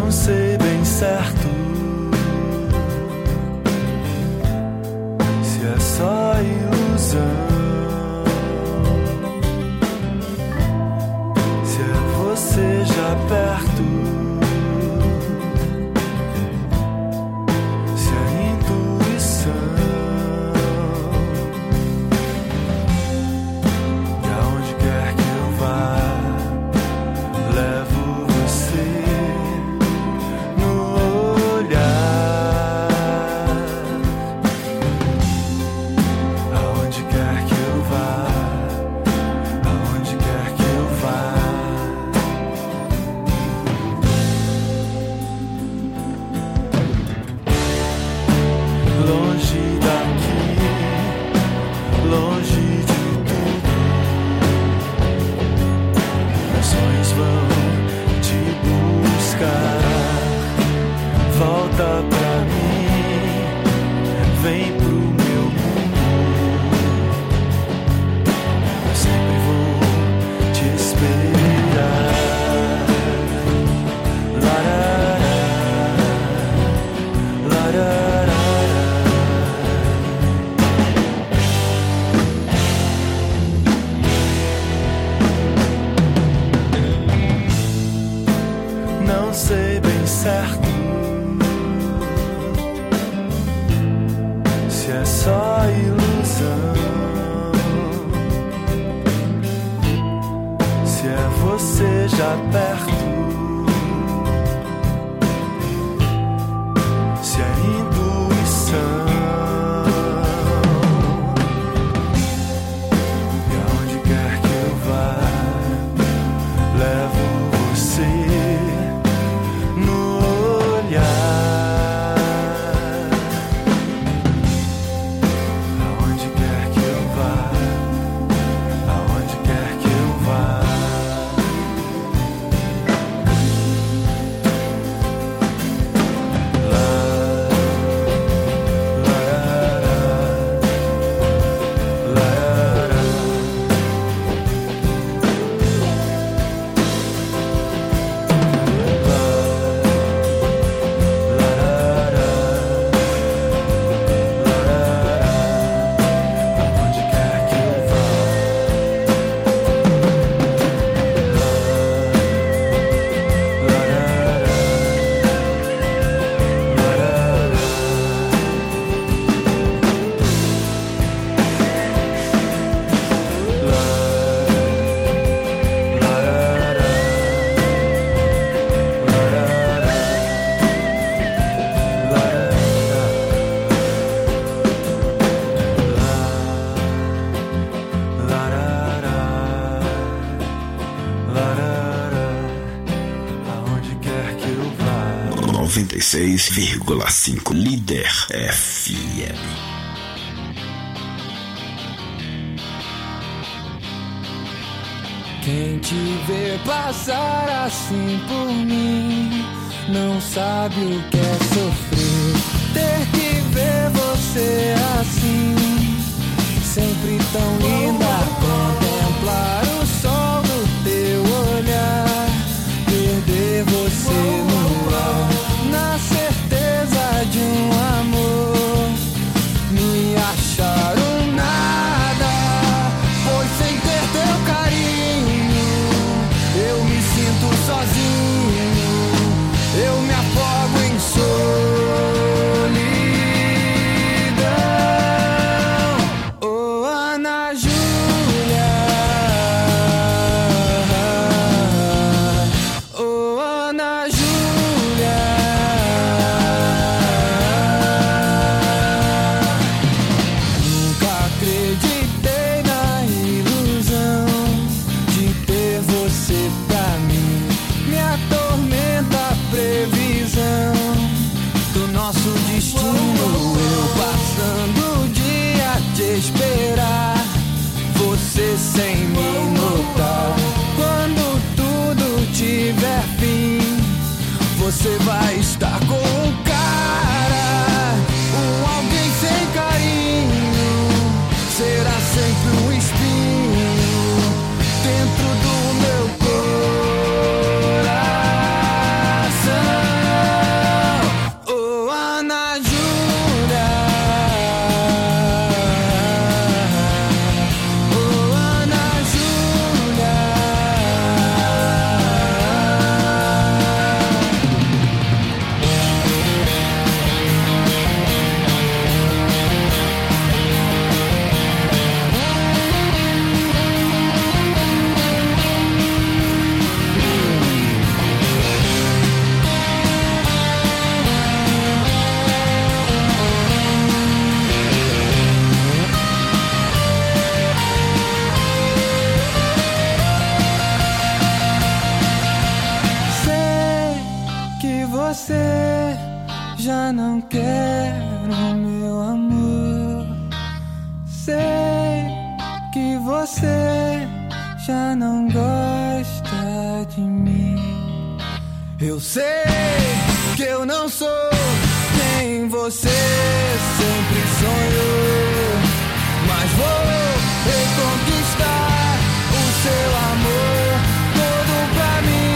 Não sei bem certo se é só ilusão, se é você já perto, se é intuição. E aonde quer que eu vá, levo você no olhar. Aonde quer que eu vá, aonde quer que eu vá. Longe daqui, longe de tudo, meus sonhos vão te buscar. Volta pra mim, vem pro meu mundo, eu sempre vou te esperar. Larará, larará. Não sei bem certo se é só ilusão, se é você já perto, se é intuição. E aonde quer que eu vá, levo você no olhar. Aonde quer que eu vá, aonde quer que eu vá. Lá, larará, larará. Aonde quer que eu vá, aonde quer que eu vá. 96,5 Líder FM. Quem te vê passar assim por mim não sabe o que é sofrer. Ter que ver você assim, sempre tão linda. Contemplar o sol no teu olhar, perder você no ar, na certeza de um amor, me achar um nada, pois sem ter teu carinho eu me sinto sozinho, eu me afogo em solidão. Oh, Ana Júlia, oh, Ana Júlia, nunca acreditei na ilusão de ter você pra mim. Me atormenta a previsão do nosso destino. Eu passando o dia a te esperar, você sem me notar. Quando tudo tiver fim, você vai estar com um cara, alguém sem carinho. Será sempre um espinho dentro do meu coração. você já não quer o meu amor. Sei que você já não gosta de mim. Eu sei que eu não sou quem você sempre sonhou, mas vou reconquistar o seu amor todo pra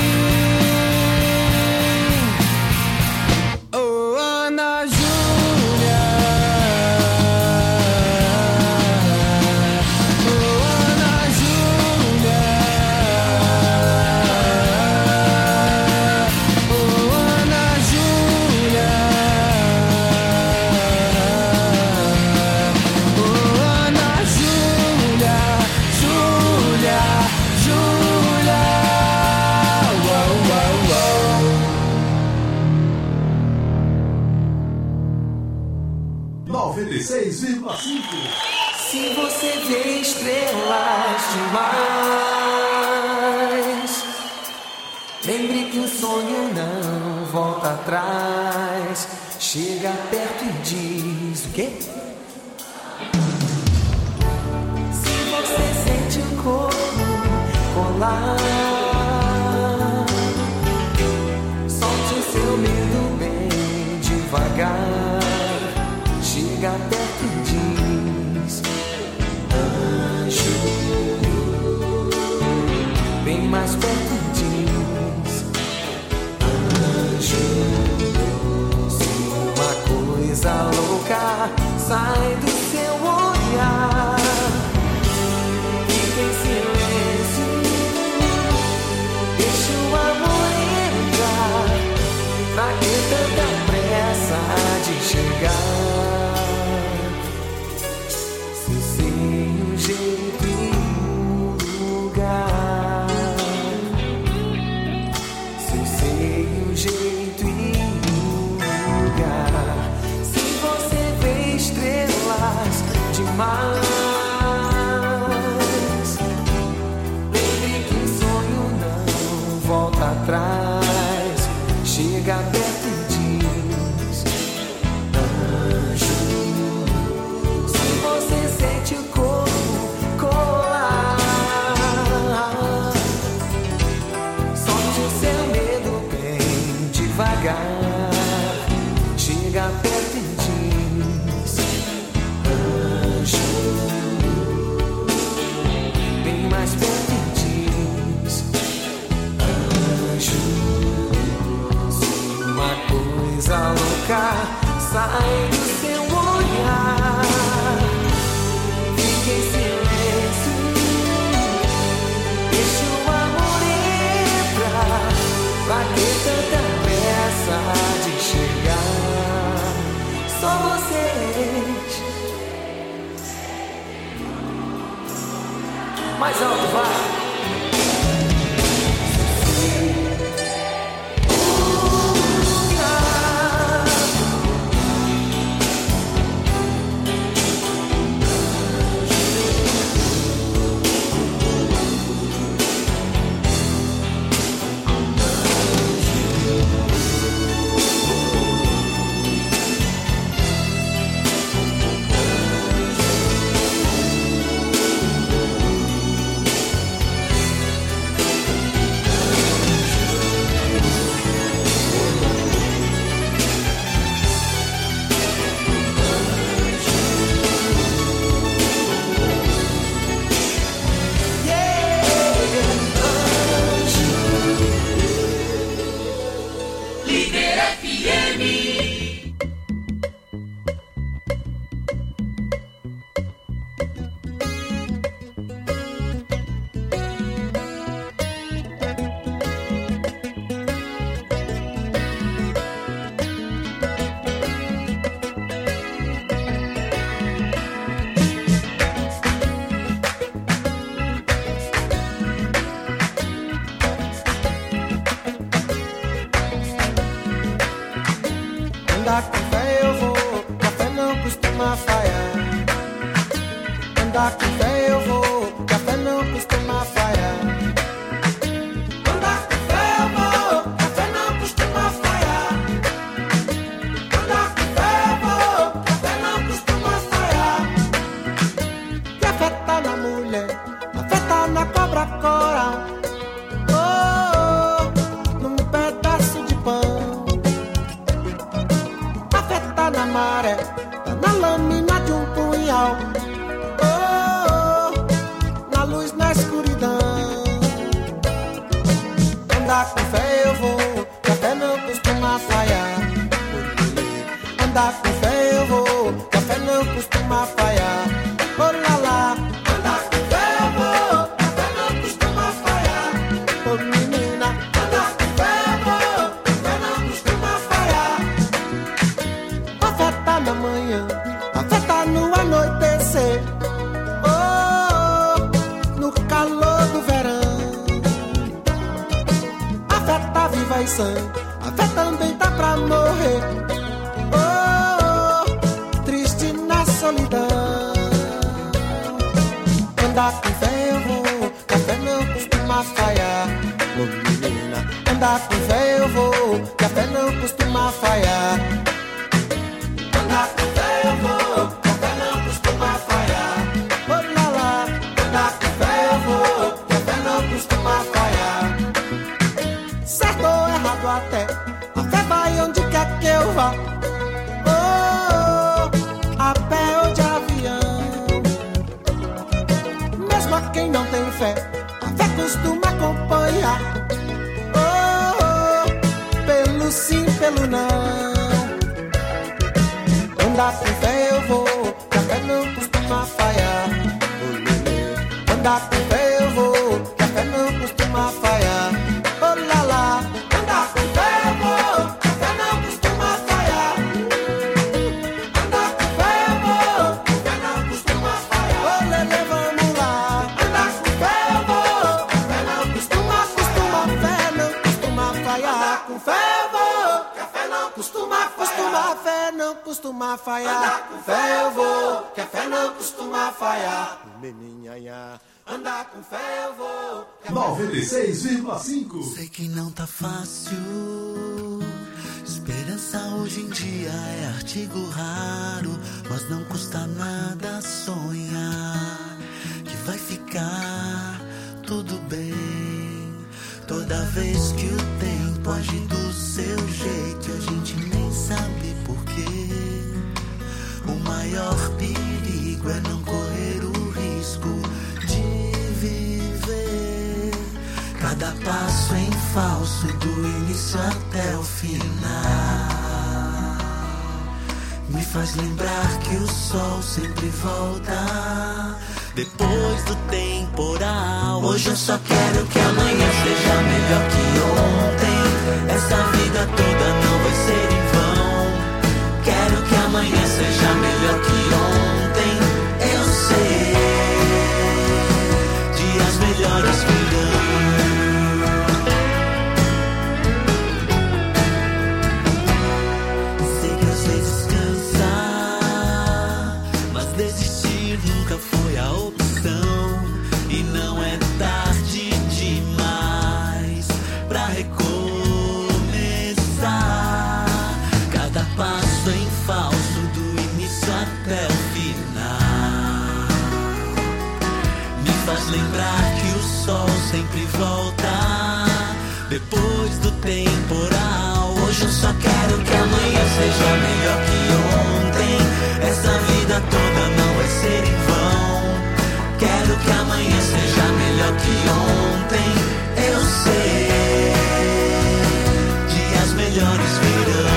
mim. Oh, Ana Júlia, oh, Ana Júlia, oh, Ana Júlia, oh, Ana Júlia, Júlia, Júlia, uau, uau, uau. 96,5. Se você vê estrelas demais, lembre que o sonho não volta atrás. Chega perto e diz o quê? Se você sente o corpo colar, solte o seu medo bem devagar. Chega perto e diz: anjo. Bem mais perto e diz: anjo. Se uma coisa louca sai do seu olhar, fica em silêncio, deixa o amor entrar. Pra que tanta pressa de chegar? Se sei o jeito e o lugar, se sei o jeito e o lugar, se você vê estrelas demais, lembre que o sonho não volta atrás. Chega perto e diz: anjo. Se você sente o corpo colar, solte o seu medo bem devagar. Chega perto e diz: anjo. Bem mais perto e diz: anjo. Uma coisa louca sai do seu olhar, fique em silêncio, deixa o amor entrar. Pra que tanta pressa de chegar? Só vocês. Mais alto, vai. Andar com fé eu vou, que a fé não costuma falhar. Andar com fé eu vou, que a fé não costuma falhar. Oh lá lá. Andar com fé eu vou, que a fé não costuma falhar. Oh menina, andar com fé eu vou, que a fé não costuma falhar. A fé tá na manhã, a fé tá no anoitecer. Oh, no calor do verão. A fé tá viva e sã, a fé também tá pra morrer. Oh, triste na solidão. Andar com fé eu vou, que a fé não costuma falhar. Oh menina, andar com fé eu vou, que a fé não costuma falhar. Andar com fé eu vou, que a fé não costuma falhar. Oh lá lá. Andar com fé eu vou, que a fé não costuma falhar. Certo ou errado até, a fé vai onde quer que eu vá. Oh, a pé ou de avião. Mesmo a quem não tem fé, a fé costuma acompanhar. Oh, pelo sim, pelo não. Andar com fé eu vou, que a fé não costuma falhar. Andar com fé eu vou, que a fé não costuma falhar. Oh lá lá. Andar com fé eu vou, que a fé não costuma falhar. Andar com fé eu vou, que a fé não costuma falhar. Oh lele, vamos lá. Andar com fé eu vou, que a fé não costuma falhar. Com fé eu vou, que a fé não costuma falhar. Fé não costuma falhar. Andar com fé eu vou, que a fé não costuma falhar. Meninha, andar com fé eu vou. 96,5. Sei que não tá fácil. Esperança hoje em dia é artigo raro, mas não custa nada sonhar que vai ficar tudo bem. Toda vez que o tempo age do seu jeito e a gente nem sabe porquê. O maior perigo é não correr o risco de viver cada passo em falso, do início até o final. Me faz lembrar que o sol sempre volta depois do temporal. Hoje eu só quero que amanhã seja melhor que ontem. Essa vida toda não vai ser em vão. Quero que amanhã seja melhor que ontem. Eu sei, dias melhores virão. Sei que às vezes cansa, mas desistir nunca foi a opção. E não é tarde demais pra recomeçar. Cada passo em falso, do início até o final, me faz lembrar que o sol sempre volta depois do temporal. Hoje eu só quero que amanhã seja melhor que ontem. Essa vida toda não vai ser em vão. Quero que amanhã seja melhor que ontem. Eu sei, dias melhores virão.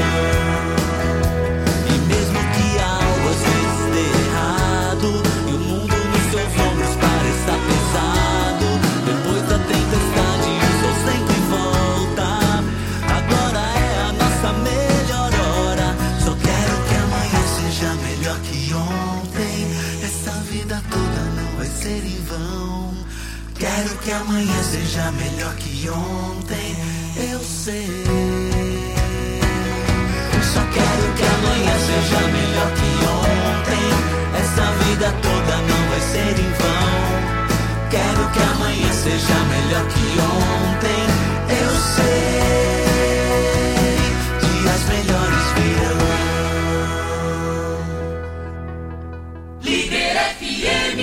E mesmo que algo às vezes dê errado e o mundo nos seus ombros pareça pesado, depois da tempestade o sol sempre volta. Agora é a nossa melhor hora. Só quero que amanhã seja melhor que ontem. Essa vida toda não vai ser em vão. Quero que amanhã seja melhor que ontem. Eu sei. Só quero que amanhã seja melhor que ontem. Essa vida toda não vai ser em vão. Quero que amanhã seja melhor que ontem. Eu sei, dias melhores virão. Líder FM.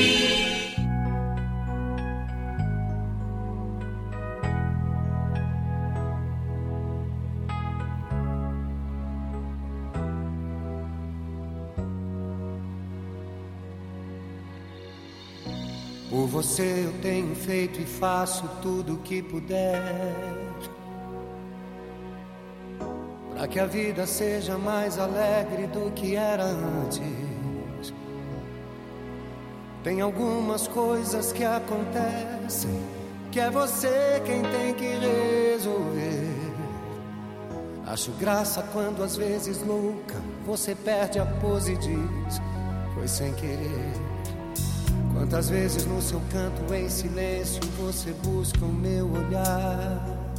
Por você eu tenho feito e faço tudo o que puder, para que a vida seja mais alegre do que era antes. Tem algumas coisas que acontecem que é você quem tem que resolver. Acho graça quando às vezes louca você perde a pose e diz: foi sem querer. Quantas vezes no seu canto em silêncio você busca o meu olhar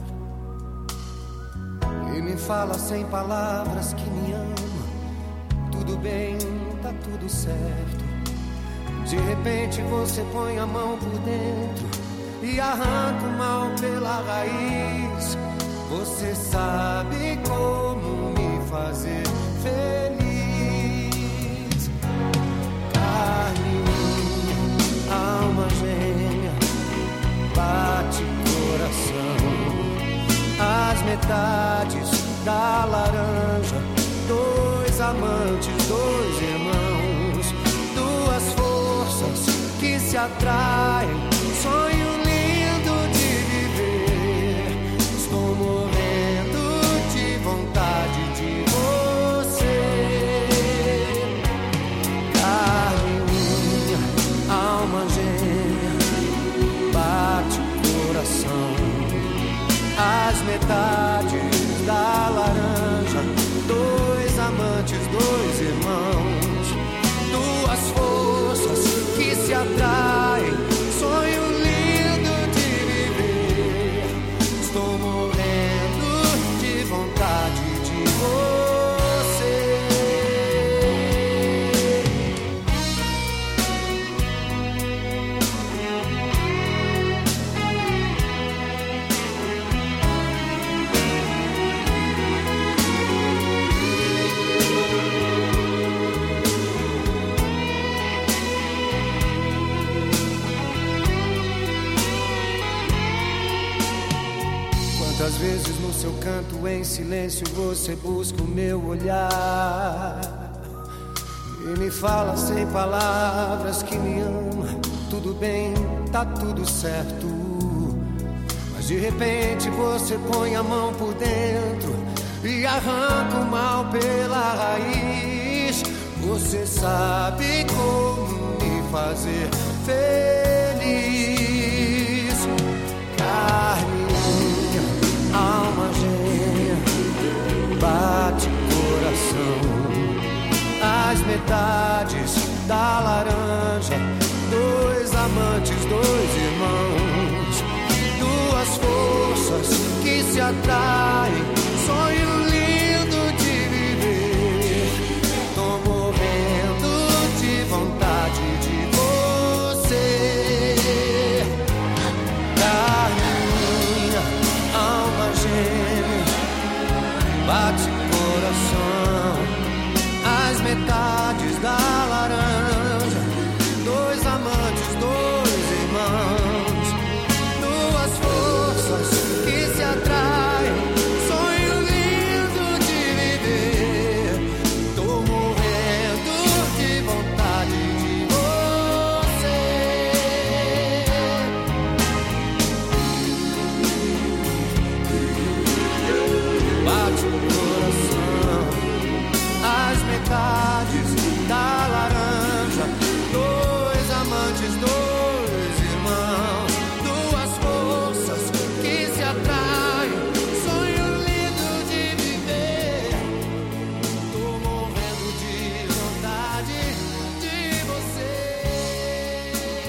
e me fala sem palavras que me ama. Tudo bem, tá tudo certo. De repente você põe a mão por dentro e arranca o mal pela raiz. Você sabe como me fazer feliz. Carne minha, alma gêmea, bate coração. As metades da laranja, dois amantes, dois irmãos, duas forças que se atraem. Sonho lindo de viver. Estou morrendo de vontade de você. Carne minha, alma gêmea, bate coração. As metades da laranja, dois amantes, dois irmãos, duas forças que se atraem. Sonho lindo de viver. Estou morrendo de vontade de você. Quantas vezes no seu canto em silêncio você busca o meu olhar e me fala sem palavras que me ama. Tudo bem, tá tudo certo. Mas de repente você põe a mão por dentro e arranca o mal pela raiz. Você sabe como me fazer feliz. Carne, alma gêmea, bate coração. As metades da laranja, dois amantes, dois irmãos, duas forças que se atraem. Sonho lindo de viver. Tô morrendo de vontade de você. Carne, alma gêmea, bate coração. As metades da laranja, dois amantes, dois irmãos, duas forças que se atraem. Sonho lindo de viver. Tô morrendo de vontade de você. Bate o coração. As metades da laranja, dois amantes, dois irmãos, duas forças que se atraem. Sonho lindo de viver. Tô morrendo de vontade de você.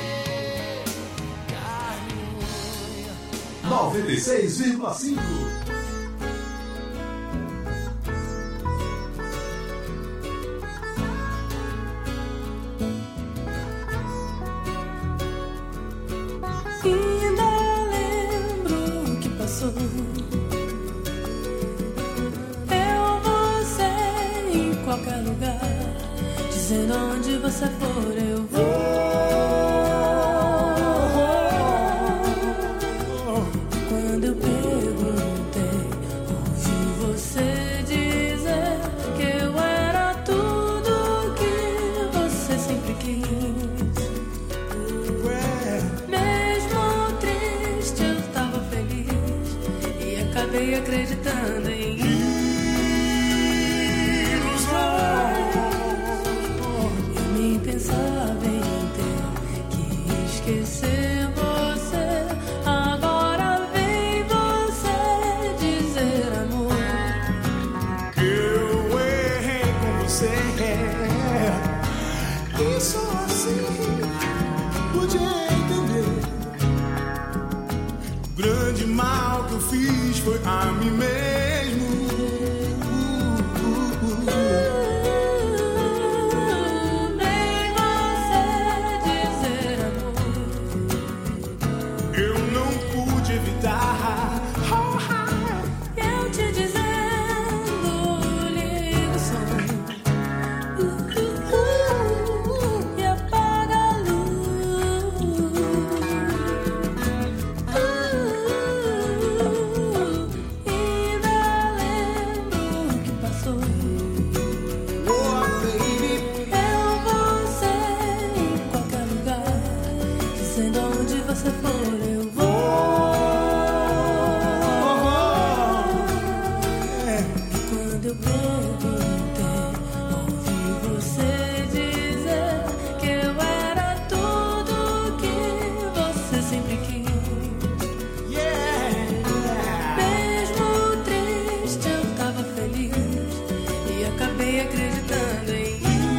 Carne, 96,5. Ainda lembro o que passou. Eu, você, em qualquer lugar, dizendo onde você for, eu vou. Quando eu perguntei, ouvi você dizer que eu era tudo que você sempre quis. acabei acreditando em eu nem pensava em ter que esquecer você. Agora vem você dizer, amor, que eu errei com você. E só assim pude entender. O grande mal que eu fiz foi a mim mesmo. vem você dizer, amor, Eu não pude evitar. eu te dizendo, liga o som e apaga a luz. Ainda lembro o que passou. Oh, baby. Eu vou ser em qualquer lugar, dizendo onde você for, eu vou. E quando eu perguntei, ouvi você dizer que eu era tudo que você sempre quis. Mesmo triste, eu tava feliz e acabei acreditando em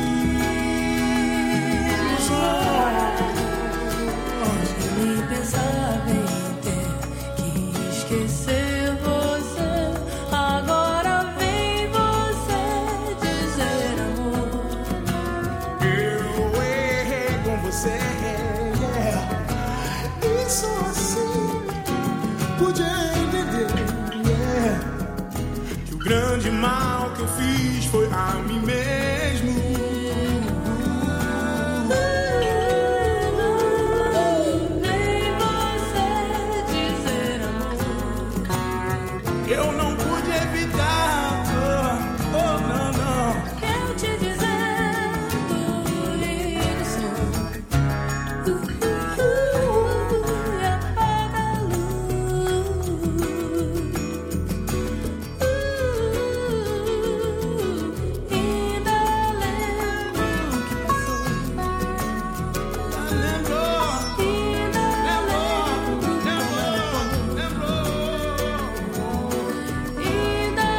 eu nem pensava em ter que esquecer você. Agora vem você dizer, amor, Eu errei com você. E só assim pude entender. Que o grande mal que eu fiz foi a mim mesmo. vem você dizer, amor, Eu não pude evitar. Oh, não, não. eu te dizendo, liga o som e apaga a luz. Ainda lembro o que passou. Lembrou, Ainda lembrou, lembrou, lembrou. Ainda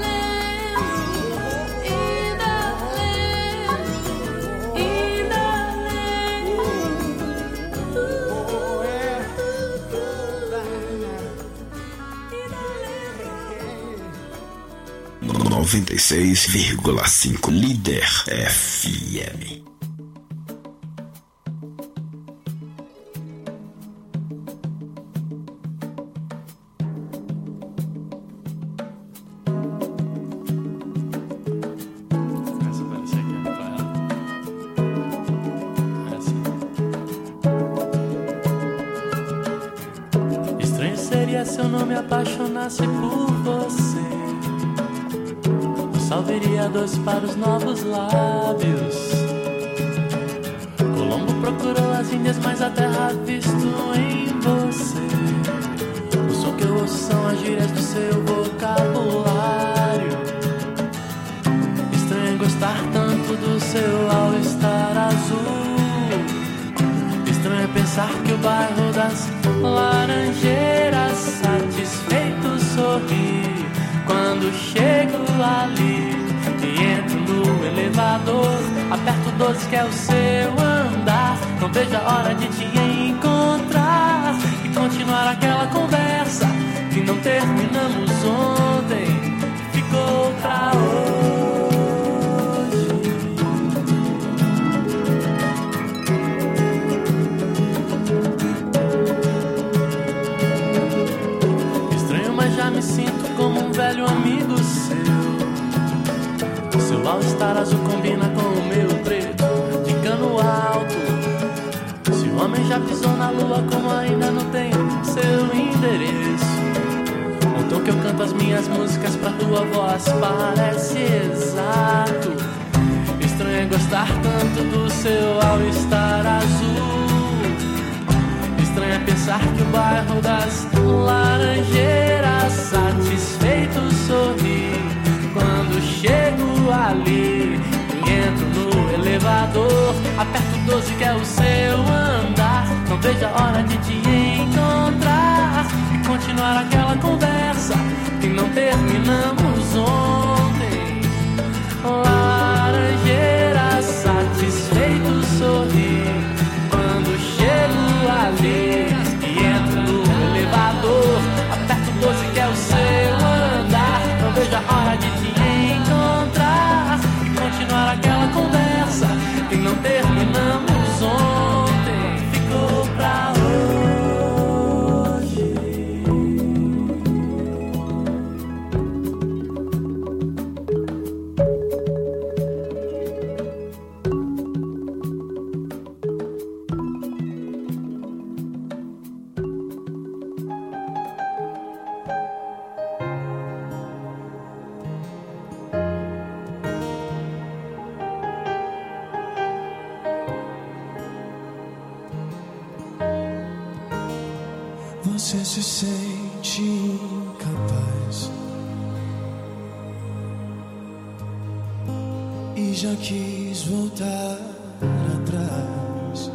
lembro. 96,5 Líder FM. Essa parecia que era pra ela. Essa. Estranho seria se eu não me apaixonasse por você. O sal viria doce para os novos lábios. Colombo procurou as Índias, mas a terra visto em você. O som que eu ouço são as gírias do seu vocabulário. Estranho gostar tanto do seu all-star azul. Estranho é pensar que o bairro das Laranjeiras satisfeito sorri quando chego ali e entro no elevador. Aperto 12 que é o seu andar. Não vejo a hora de te encontrar e continuar aquela conversa que não terminamos ontem. Ficou pra hoje. Estranho, mas já me sinto como um velho amigo seu. O seu all-star azul combina com o meu preto de cano alto. Se o homem já pisou na lua, como ainda não tenho seu endereço. O tom que eu canto as minhas músicas pra tua voz parece exato. Estranho é gostar tanto do seu all-star azul. Estranho é pensar que o bairro das Laranjeiras satisfeito vejo a hora de te encontrar e continuar aquela conversa que não terminamos ontem. Laranjeira, satisfeito, sorri quando chego ali e entro no elevador. Aperto 12 que é o seu andar. Não vejo a hora de te encontrar e continuar aquela conversa que não terminamos ontem. Ficou pra hoje. Você se sente incapaz e já quis voltar atrás.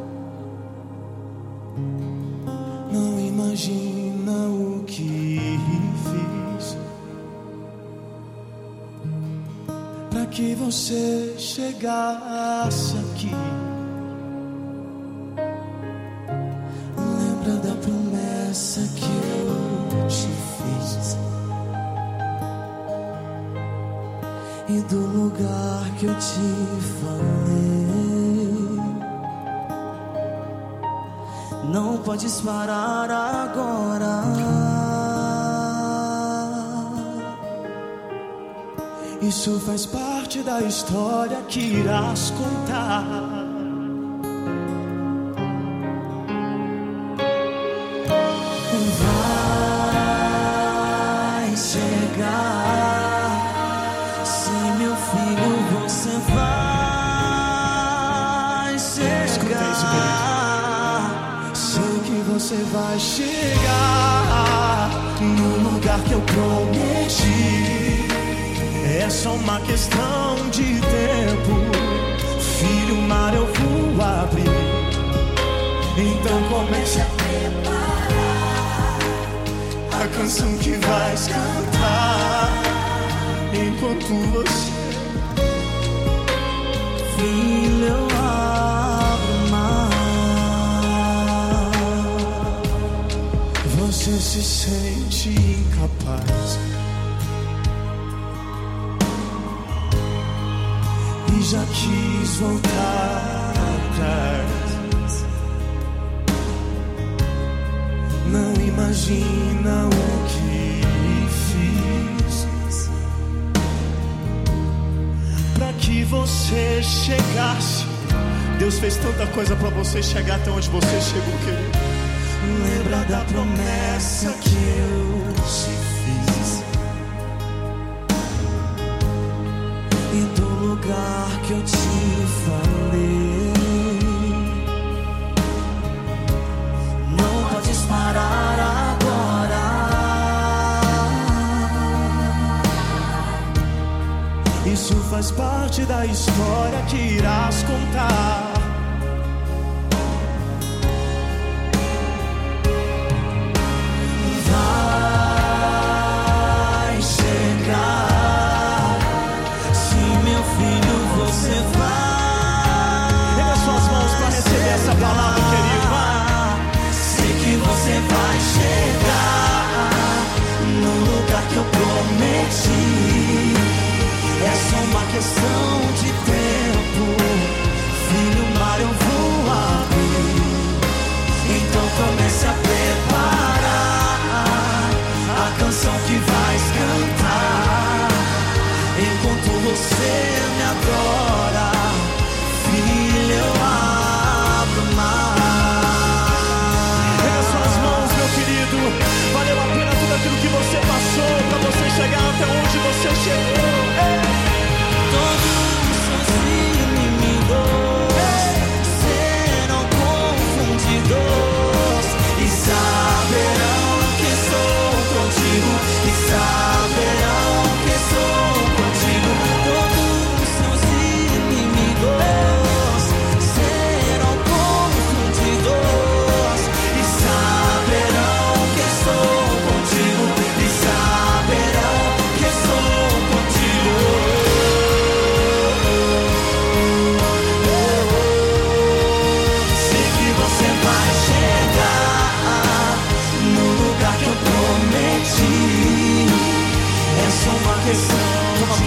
Não imagina o que fiz pra que você chegasse aqui. Lembra da promessa que eu te fiz e do lugar que eu te falei. Não podes parar agora. Isso faz parte da história que irás contar. Vai chegar, sim, meu filho, você vai chegar. Sei que você vai chegar no lugar que eu prometi. É só uma questão de tempo. Filho, o mar eu vou abrir. Então comece a a canção que vais cantar enquanto você, filho, eu abro o mar. Você se sente incapaz e já quis voltar atrás. Não imagina o que fiz pra que você chegasse. Deus fez tanta coisa pra você chegar até onde você chegou, querido. Lembra da promessa que eu te fiz e do lugar que eu te falei. Parar agora. Isso faz parte da história que irás contar. Vai chegar, sim, meu filho, você vai. Pega suas mãos para receber essa palavra, querido. Você vai chegar no lugar que eu prometi. É só uma questão de tempo. Filho,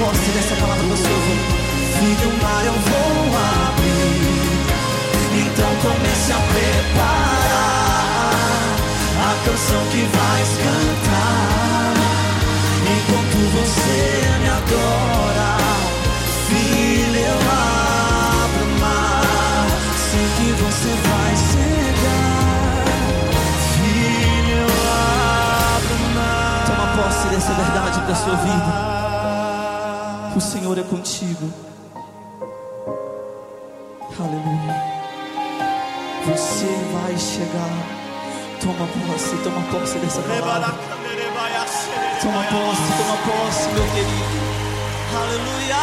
posse dessa palavra para sua vida. Filho, o mar eu vou abrir. Então comece a preparar a canção que vais cantar enquanto você me adora. Filho, eu abro o mar, sei que você vai chegar. Filho, eu abro o mar. Toma posse dessa verdade para sua vida. O Senhor é contigo. Aleluia. Você vai chegar. Toma posse dessa palavra. Toma posse, meu querido. Aleluia.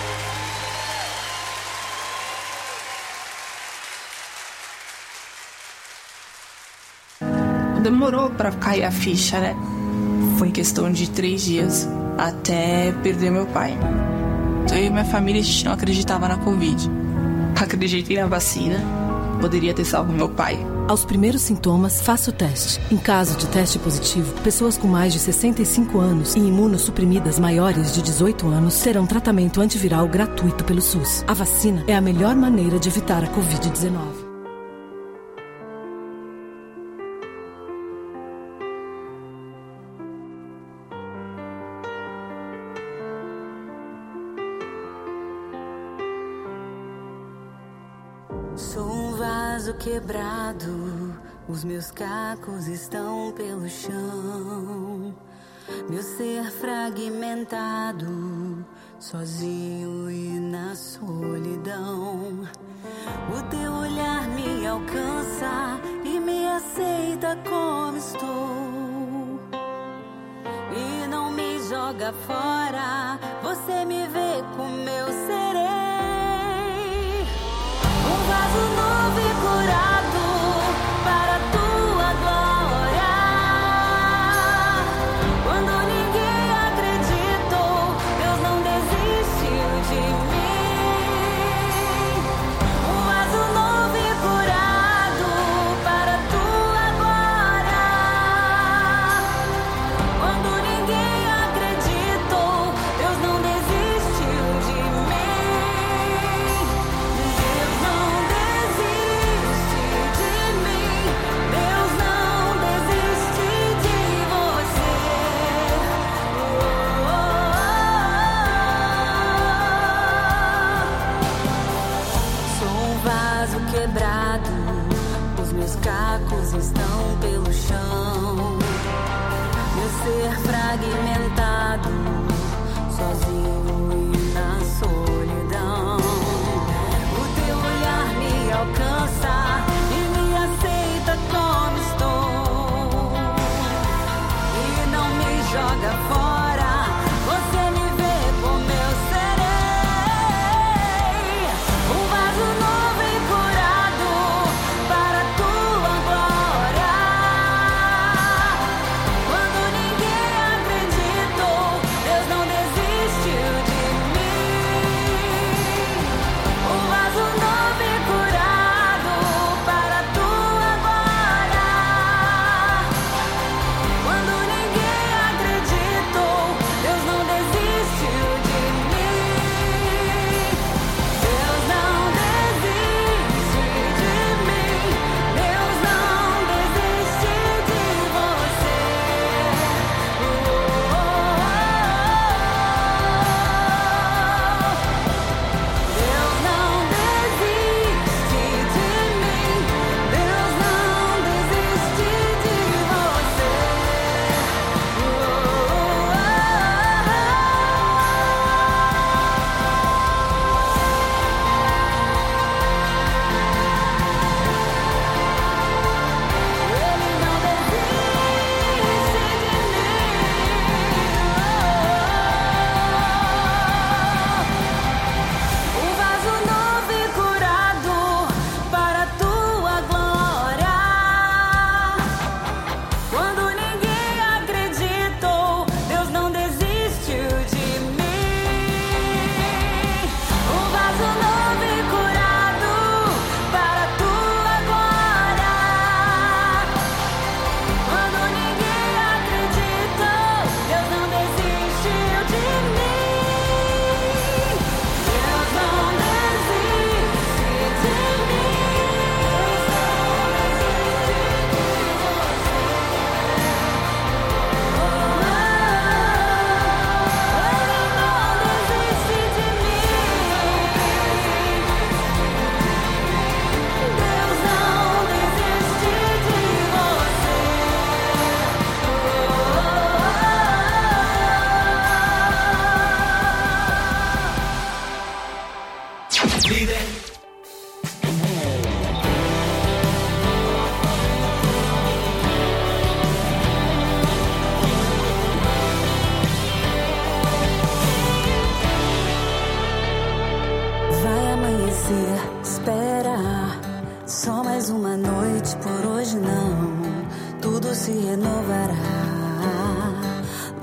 Demorou pra cair a ficha, né? Foi questão de 3 dias até perder meu pai. Então eu e minha família, a gente não acreditava na Covid. Acreditei na vacina, poderia ter salvo meu pai. Aos primeiros sintomas, faça o teste. Em caso de teste positivo, pessoas com mais de 65 anos e imunossuprimidas maiores de 18 anos terão tratamento antiviral gratuito pelo SUS. A vacina é a melhor maneira de evitar a Covid-19. Sou um vaso quebrado, os meus cacos estão pelo chão. Meu ser fragmentado, sozinho e na solidão. O teu olhar me alcança e me aceita como estou. E não me joga fora, você me vê como eu serei. Um vaso novo e curado para a tua glória. Quando ninguém acreditou, Deus não desistiu de mim. Um vaso novo e curado para a tua glória. Quando ninguém acreditou, Deus não desistiu de mim. Quebrado, os meus cacos estão pelo chão. Meu ser fragmentado, sozinho e na solidão. O teu olhar me alcança e me aceita como estou. E não me joga fora, você me vê como eu serei. Um vaso novo e curado para a tua glória. Quando ninguém acreditou, Deus não desiste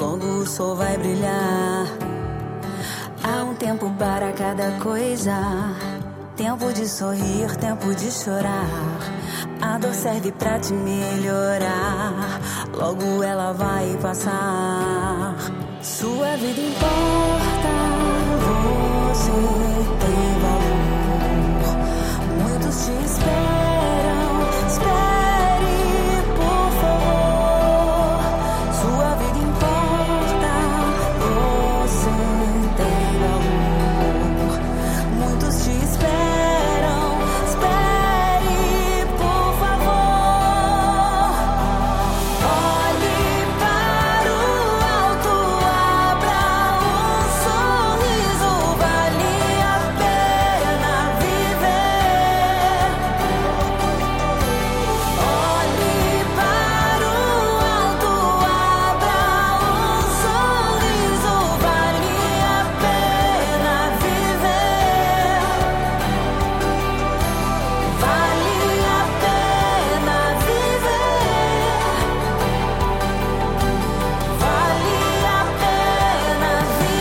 logo o sol vai brilhar. Há um tempo para cada coisa, tempo de sorrir, tempo de chorar. A dor serve pra te melhorar, logo ela vai passar. Sua vida importa, você tem valor. Muitos te esperam, espere por favor. Sua vida importa, você tem valor. Muitos te esperam, espere por favor. Olhe para o alto, abra um sorriso, vale a pena viver. Olhe para o alto, abra um sorriso, vale a pena viver. Vale a pena viver. Vale a pena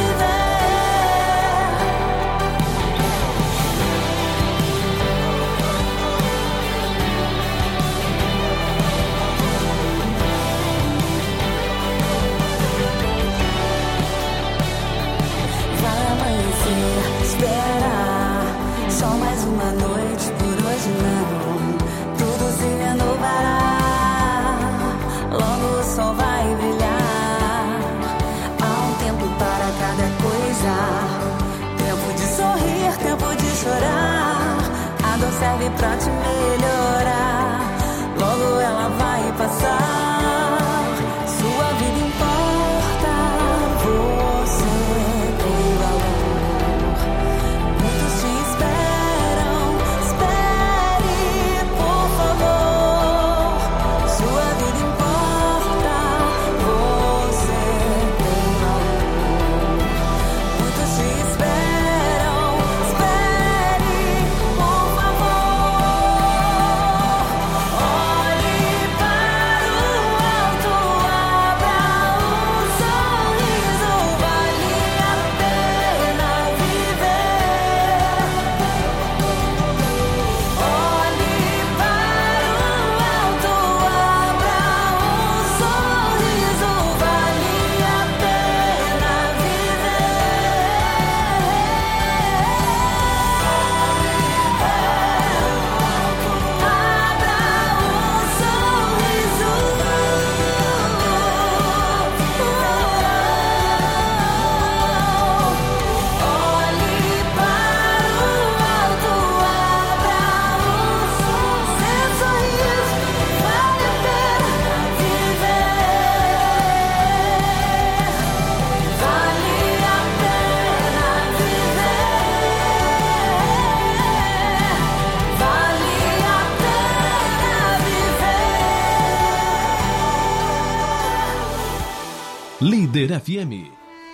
Vai amanhecer, espera. Só mais uma noite, por hoje não. Tudo se renovará, logo o sol vai brilhar. Há um tempo para cada coisa, tempo de sorrir, tempo de chorar. A dor serve pra te melhorar, logo ela vai passar. Sua vida importa, você tem valor. Muitos te esperam, espere por favor. Sua vida importa, você tem valor. Muitos te esperam, espere por favor. Olhe para o alto, abra um sorriso, vale a pena viver. Olhe para o alto, abra um sorriso, vale a pena Líder FM.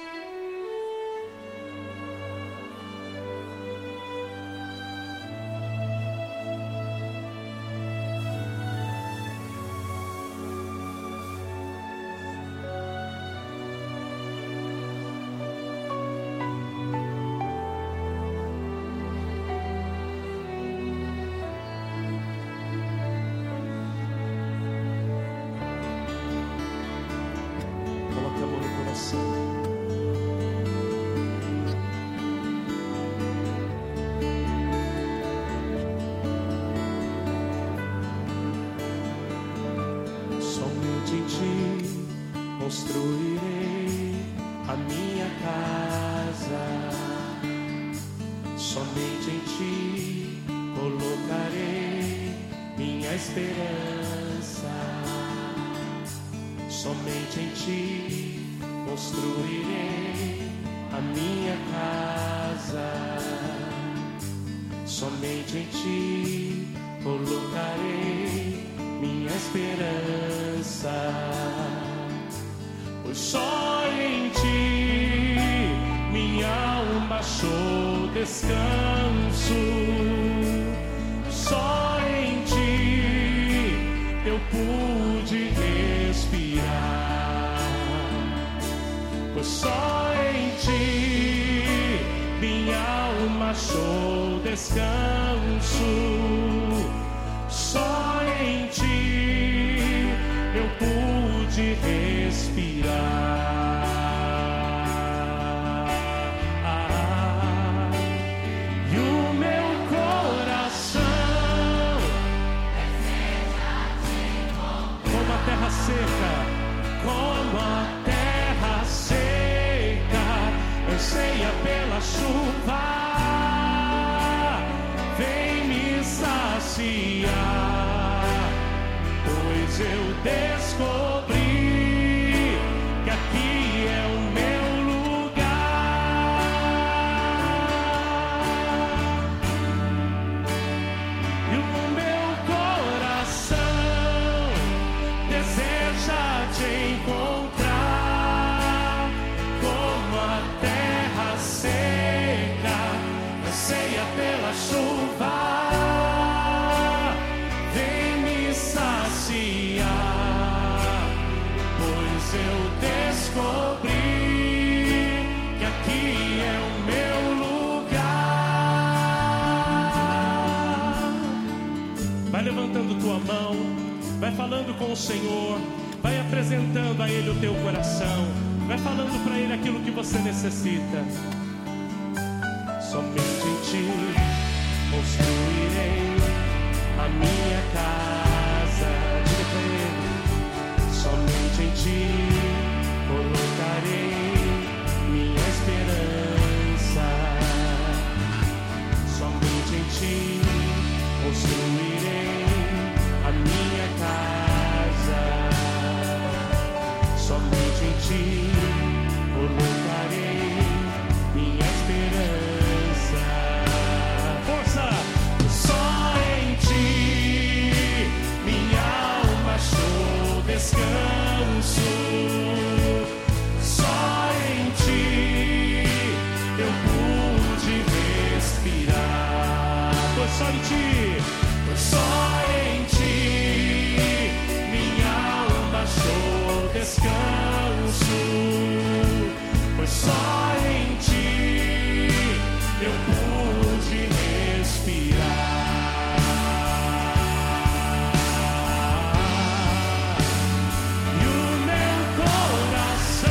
Coloque a mão no coração. Somente em ti construirei a minha casa. Somente em ti colocarei minha esperança. Somente em ti construirei a minha casa. Somente em ti colocarei minha esperança. Pois só em ti minha alma achou descanso. Só em ti eu pude respirar. pois só em ti minha alma achou descanso. Só em ti eu pude respirar. E o meu coração, como a terra seca, como a terra seca, anseia pela chuva, vem me saciar, pois eu descobri que aqui é o meu lugar. E o meu coração deseja te encontrar, como a terra seca anseia pela chuva, vem me saciar, pois eu descobri que aqui é o meu lugar. Vai levantando tua mão, vai falando com o Senhor, vai apresentando a Ele o teu coração, vai falando para Ele aquilo que você necessita. Somente em ti construirei a minha casa. Diga para Ele. Somente em ti colocarei minha esperança. Somente em ti construirei a minha casa. Somente em ti colocarei minha esperança. Força! Só em ti minha alma achou descanso. Só em ti eu pude respirar. Pois só em ti, pois só em ti minha alma achou descanso. Pois só em ti eu pude respirar. E o meu coração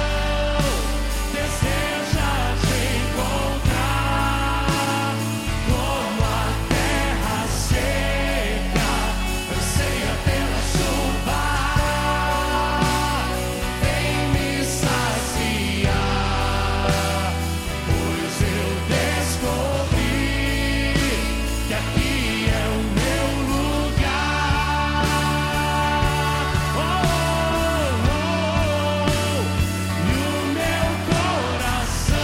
deseja te encontrar, como a terra seca anseia pela chuva, vem me saciar, pois eu descobri que aqui é o meu lugar. E o meu coração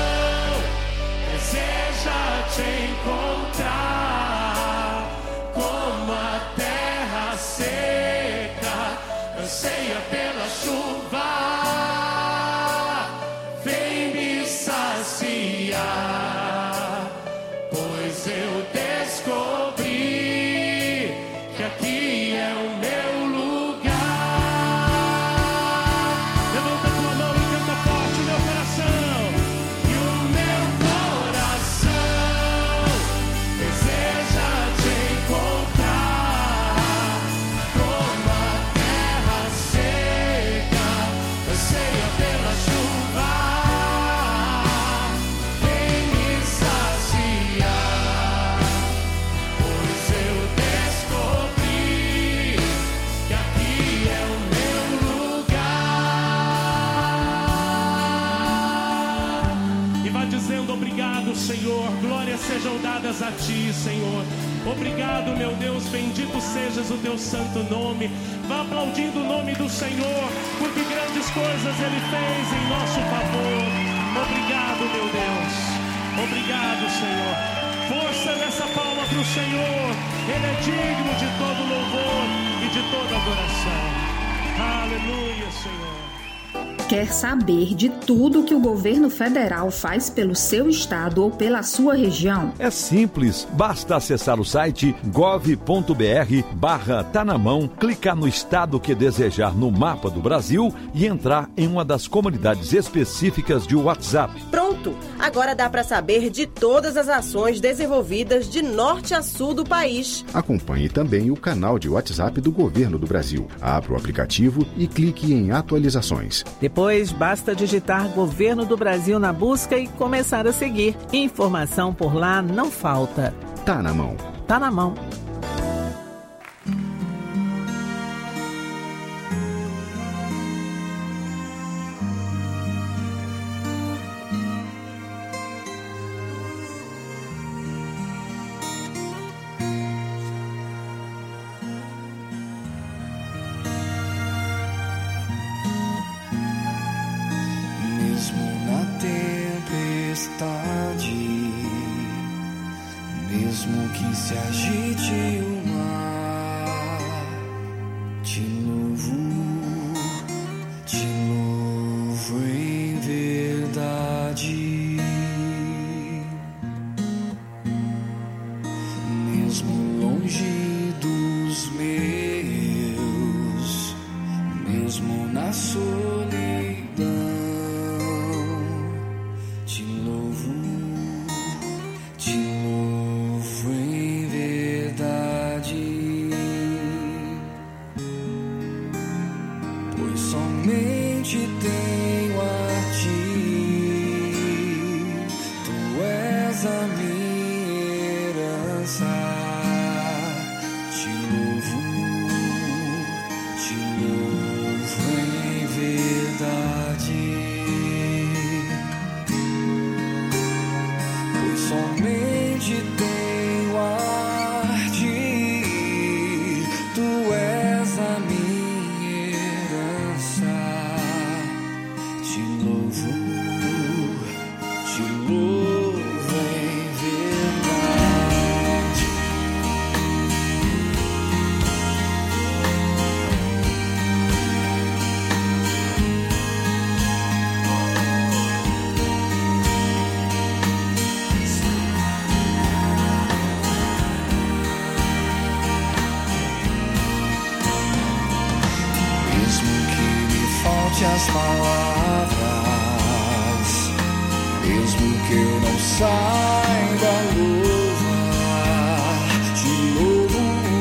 deseja te encontrar, como a terra seca anseia pela chuva, vem me saciar, pois eu descobri que aqui é o meu lugar. Levanta tua mão e canta forte, meu coração. E o meu coração deseja te encontrar, como a terra seca anseia pela chuva, vem me saciar, pois eu descobri que aqui é o meu lugar. E vai dizendo: obrigado, Senhor, glórias sejam dadas a ti, Senhor. Obrigado, meu Deus, bendito sejas o teu santo nome. Vá aplaudindo o nome do Senhor, porque grandes coisas Ele fez em nosso favor. Obrigado, meu Deus. Obrigado, Senhor. Força nessa palma para o Senhor. Ele é digno de todo louvor e de toda adoração. Aleluia, Senhor. Quer saber de tudo que o governo federal faz pelo seu estado ou pela sua região? É simples, basta acessar o site gov.br/tanamão, clicar no estado que desejar no mapa do Brasil e entrar em uma das comunidades específicas de WhatsApp. Pronto! Agora dá para saber de todas as ações desenvolvidas de norte a sul do país. Acompanhe também o canal de WhatsApp do Governo do Brasil. Abra o aplicativo e clique em atualizações. Depois, basta digitar Governo do Brasil na busca e começar a seguir. Informação por lá não falta. Tá na mão. Tá na mão. Mesmo que se agite o mar, te louvo em verdade. Mesmo longe dos meus, mesmo na solidão, te louvo em verdade, pois somente tenho a ti, tu és a minha herança. Te louvo em verdade, pois somente tenho a ti, tu és a minha herança. Te louvo em verdade. Mesmo que me falte as palavras, mesmo que eu não saiba louvar, te louvo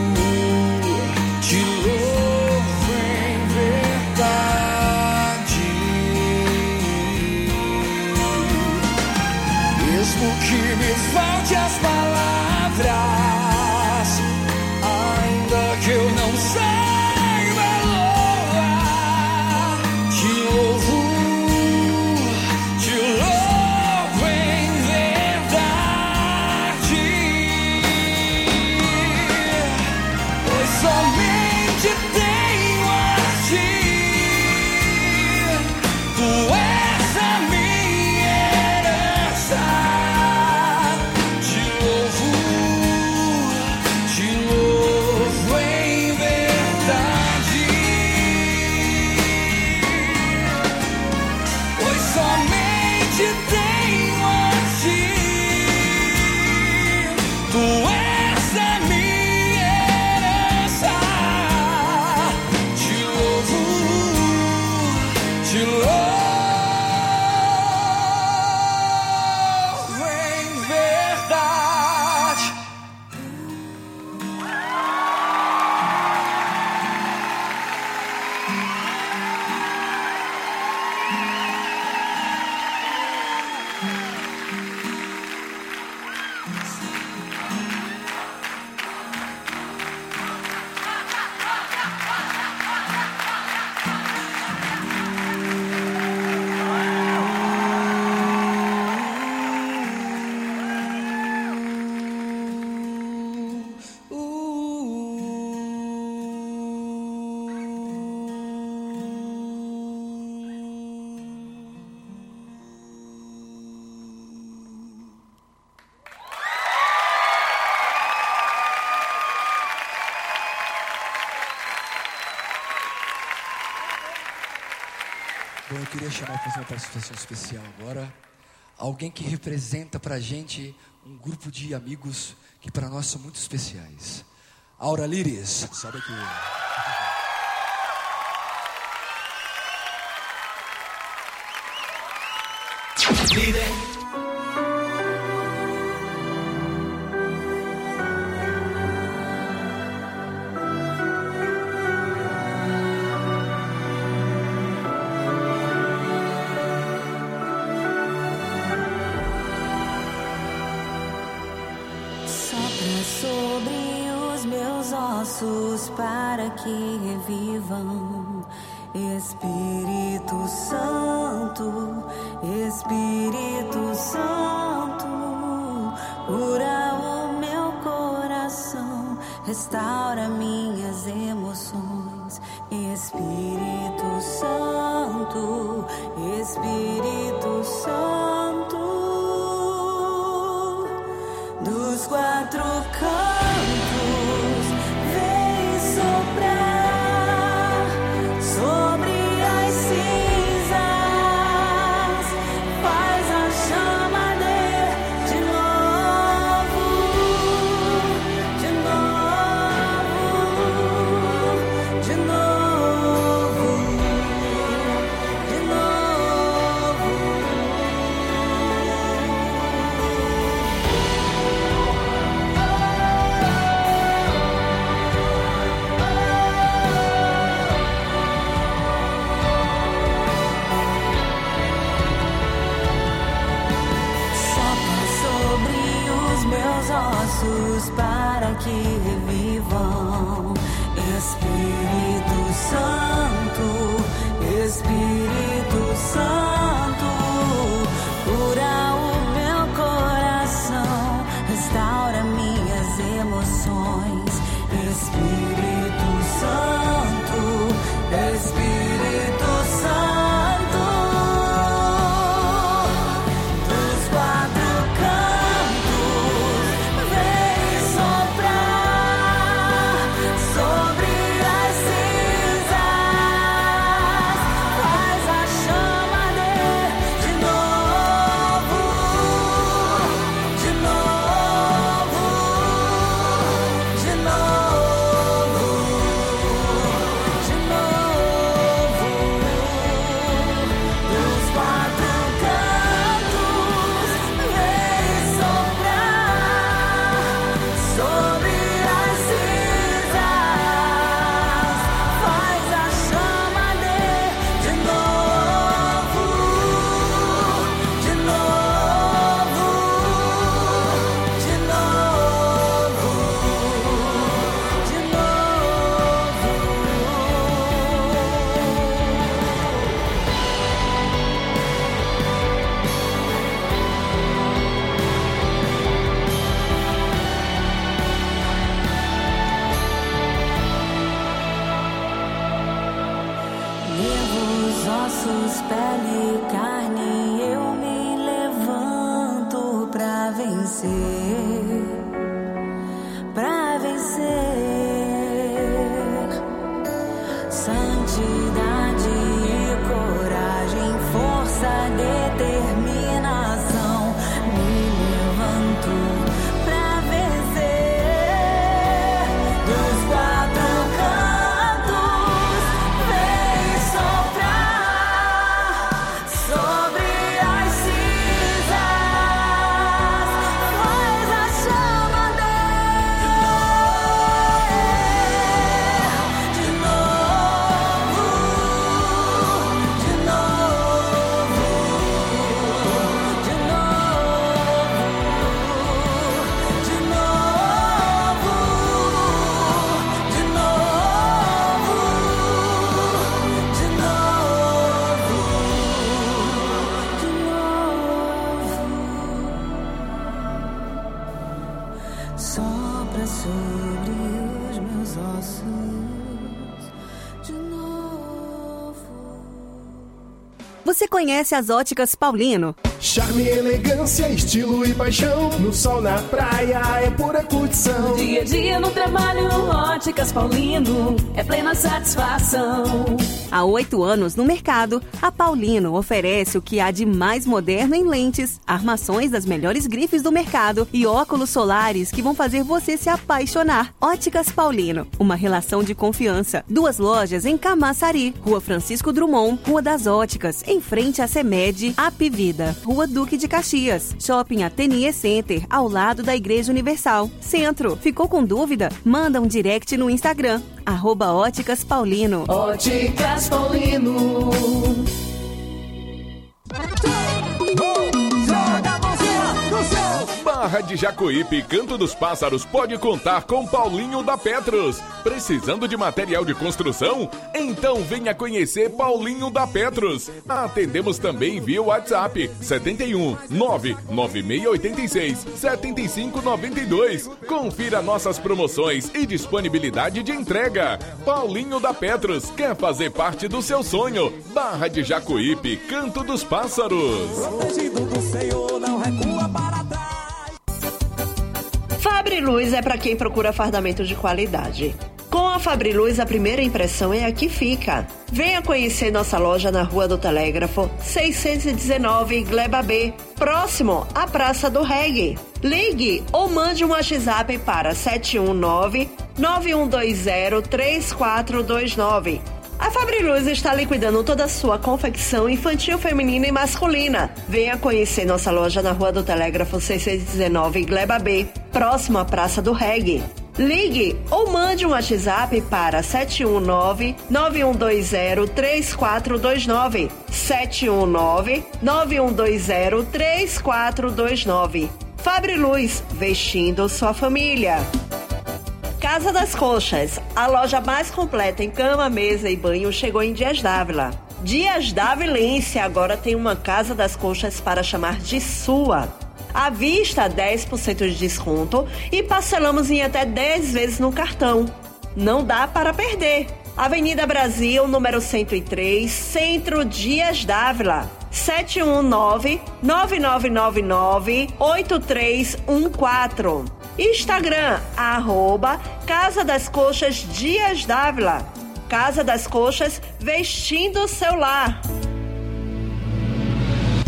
em verdade. Mesmo que me falte as palavras, ainda que eu não saiba louvar, te louvo em verdade, pois somente tenho a ti, tu és a minha herança. Te louvo em verdade, pois somente tenho a ti, tu és a minha herança. Te louvo em verdade. eu queria chamar para fazer uma participação especial agora alguém que representa pra gente um grupo de amigos que para nós são muito especiais. Aura Líris, sobe aqui. Líder. Sobre os meus ossos para que revivam. Espírito Santo, Espírito Santo, cura o meu coração, restaura minhas emoções. Espírito Santo, Espírito Santo, dos quatro cantos, vem soprar sobre as cinzas, faz a chama arder de novo, de novo, de novo, de novo. Meus ossos para que revivam. Espírito Santo, Espírito Santo, cura o meu coração, restaura minhas emoções. Espírito Santo, Espírito Santo, dos quatro cantos, vem soprar sobre as cinzas, faz a chama arder de novo, de novo, de novo, de novo, dos quatro cantos, vem soprar sobre as cinzas, faz a chama arder de novo, de novo, de novo, de nervos, ossos, pele, carne, eu me levanto pra vencer, pra vencer. Santidade e coragem, força, determinação, me levanto pra vencer. Dos quatro cantos, vem soprar sobre as cinzas, faz a chama arder de novo, de novo, de novo, de novo, de novo, de novo, de novo. Sopra sobre os meus ossos de novo. Você conhece as Óticas Paulino? Charme, elegância, estilo e paixão. No sol, na praia, é pura curtição. Dia a dia no trabalho, Óticas Paulino é plena satisfação. Há 8 anos no mercado, a Paulino oferece o que há de mais moderno em lentes, armações das melhores grifes do mercado e óculos solares que vão fazer você se apaixonar. Óticas Paulino, uma relação de confiança. 2 lojas em Camaçari, Rua Francisco Drummond, Rua das Óticas, em frente à CEMED, Apivida, Rua Duque de Caxias, Shopping Ateliê Center, ao lado da Igreja Universal. Centro, ficou com dúvida? Manda um direct no Instagram, @Óticas Paulino. Óticas Paulino. Barra de Jacuípe, Canto dos Pássaros pode contar com Paulinho da Petros. Precisando de material de construção? Então venha conhecer Paulinho da Petros. Atendemos também via WhatsApp 71 99686 7592. Confira nossas promoções e disponibilidade de entrega. Paulinho da Petros quer fazer parte do seu sonho. Barra de Jacuípe, Canto dos Pássaros. Protegido do Senhor, não recua para trás. Fabriluz é para quem procura fardamento de qualidade. Com a Fabriluz, a primeira impressão é a que fica. Venha conhecer nossa loja na Rua do Telégrafo, 619, Gleba B, próximo à Praça do Reggae. Ligue ou mande um WhatsApp para 719-9120-3429. A Fabriluz está liquidando toda a sua confecção infantil, feminina e masculina. Venha conhecer nossa loja na Rua do Telégrafo 619, Gleba B, próximo à Praça do Reggae. Ligue ou mande um WhatsApp para 719-9120-3429. 719-9120-3429. Fabriluz, vestindo sua família. Casa das Coxas, a loja mais completa em cama, mesa e banho, chegou em Dias Dávila. Dias Dávilense agora tem uma Casa das Coxas para chamar de sua. À vista, 10% de desconto e parcelamos em até 10 vezes no cartão. Não dá para perder. Avenida Brasil, número 103, Centro, Dias Dávila. 719-9999-8314. Instagram, @Casa das Coxas Dias Dávila. Casa das Coxas, vestindo o seu lar.